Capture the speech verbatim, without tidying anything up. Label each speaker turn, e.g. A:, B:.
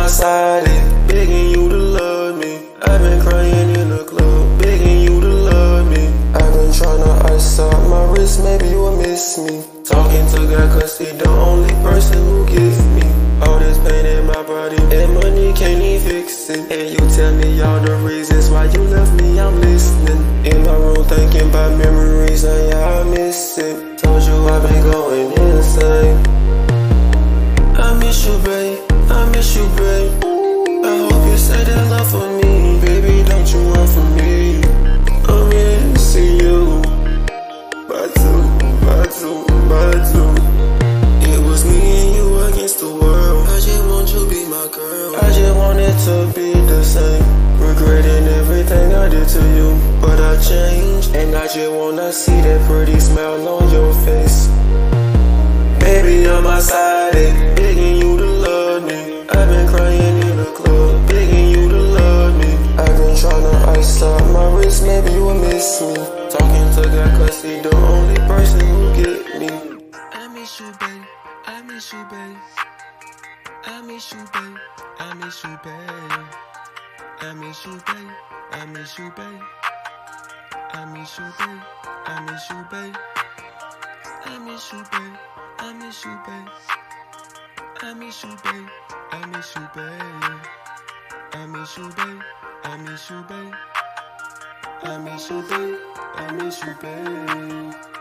A: my side, eh, begging you to love me. I've been crying in the club, begging you to love me. I've been tryna ice out my wrist, maybe you will miss me. Talking to God cause he the only person who gets me. All this pain in my body and money can't even fix it. And you tell me all the reasons why you left me, I'm listening. In my room thinking about memories and yeah, I miss it. Told you I've been going insane. I miss you, babe, I miss you, babe. I hope you say that love for me. Baby, don't you run from me. I'm missing you. Batu, Batu, Batu. It was me and you against the world. I just want you to be my girl. I just want it to be the same. Regretting everything I did to you, but I changed. And I just wanna see that pretty smile on your face. Baby, on my side, eh, begging you to love me. I've been crying in the club, begging you to love me. I've been tryna ice out my wrist, maybe you will miss me. Talking to God cause he the only person who get me.
B: I miss you, babe, I miss you, babe. I miss you, babe, I miss you, babe. I miss you, babe, I miss you, babe. I miss you, babe, I miss you, babe. I miss you, babe, I miss you, babe. I miss you, babe, I miss you, babe. I miss you, babe, I miss you, babe. I miss you, babe, I miss you, babe.